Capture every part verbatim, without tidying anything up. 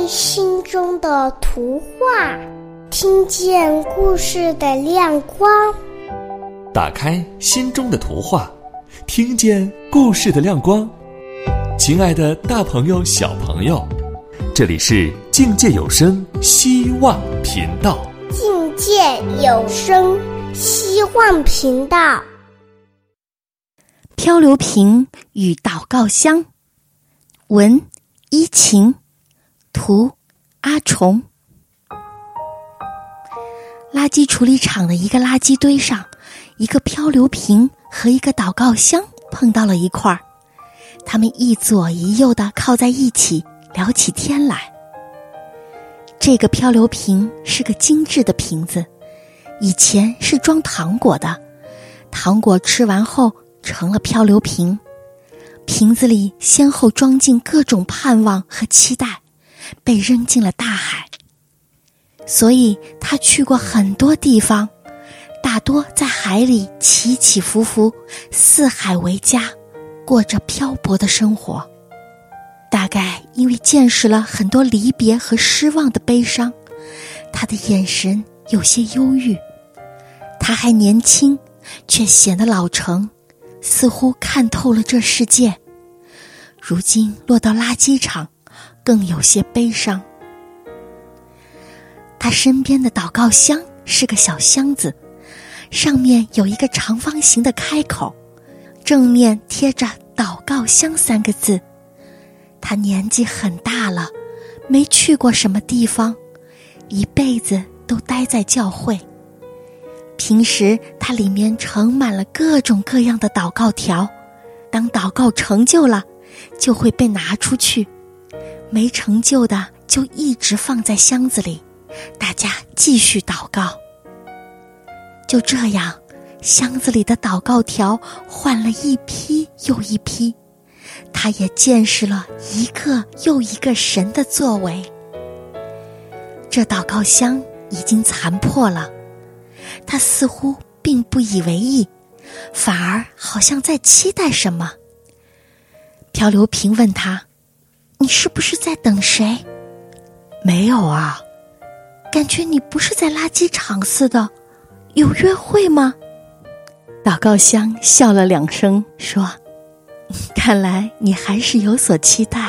开心中的图画，听见故事的亮光。 打开心中的图画，听见故事的亮光。亲爱的大朋友小朋友，这里是境界有声希望频道。 境界有声希望频道。 漂流瓶与祷告箱，文依晴，图阿虫。垃圾处理厂的一个垃圾堆上，一个漂流瓶和一个祷告箱碰到了一块儿，他们一左一右地靠在一起，聊起天来。这个漂流瓶是个精致的瓶子，以前是装糖果的，糖果吃完后成了漂流瓶，瓶子里先后装进各种盼望和期待，被扔进了大海。所以他去过很多地方，大多在海里起起伏伏，四海为家，过着漂泊的生活。大概因为见识了很多离别和失望的悲伤，他的眼神有些忧郁。他还年轻，却显得老成，似乎看透了这世界。如今落到垃圾场，更有些悲伤。他身边的祷告箱是个小箱子，上面有一个长方形的开口，正面贴着祷告箱三个字。他年纪很大了，没去过什么地方，一辈子都待在教会。平时他里面盛满了各种各样的祷告条，当祷告成就了，就会被拿出去，没成就的就一直放在箱子里，大家继续祷告。就这样，箱子里的祷告条换了一批又一批，他也见识了一个又一个神的作为。这祷告箱已经残破了，他似乎并不以为意，反而好像在期待什么。漂流瓶问他：你是不是在等谁？没有啊。感觉你不是在垃圾场似的，有约会吗？祷告箱笑了两声，说：看来你还是有所期待。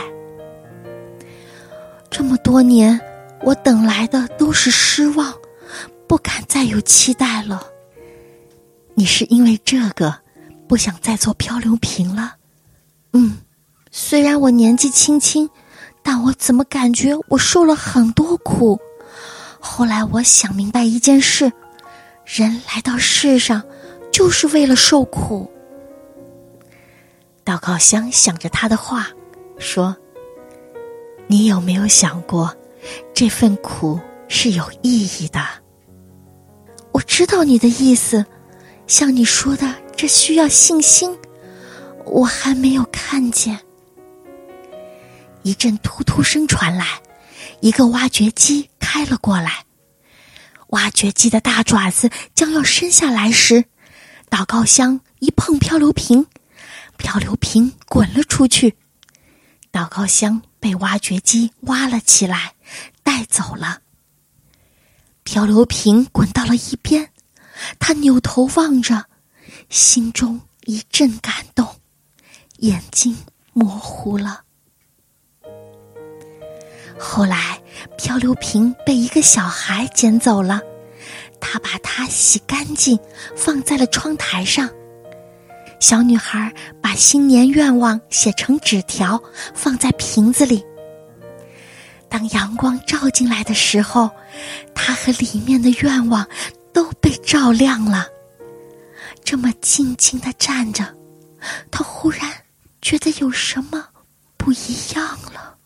这么多年，我等来的都是失望，不敢再有期待了。你是因为这个不想再做漂流瓶了？嗯，虽然我年纪轻轻，但我怎么感觉我受了很多苦。后来我想明白一件事，人来到世上就是为了受苦。祷告箱想着他的话，说：你有没有想过，这份苦是有意义的？我知道你的意思，像你说的，这需要信心，我还没有看见。一阵突突声传来，一个挖掘机开了过来。挖掘机的大爪子将要伸下来时，祷告箱一碰漂流瓶，漂流瓶滚了出去，祷告箱被挖掘机挖了起来，带走了。漂流瓶滚到了一边，他扭头望着，心中一阵感动，眼睛模糊了。后来漂流瓶被一个小孩捡走了，他把它洗干净，放在了窗台上。小女孩把新年愿望写成纸条，放在瓶子里。当阳光照进来的时候，她和里面的愿望都被照亮了。这么静静地站着，她忽然觉得有什么不一样了。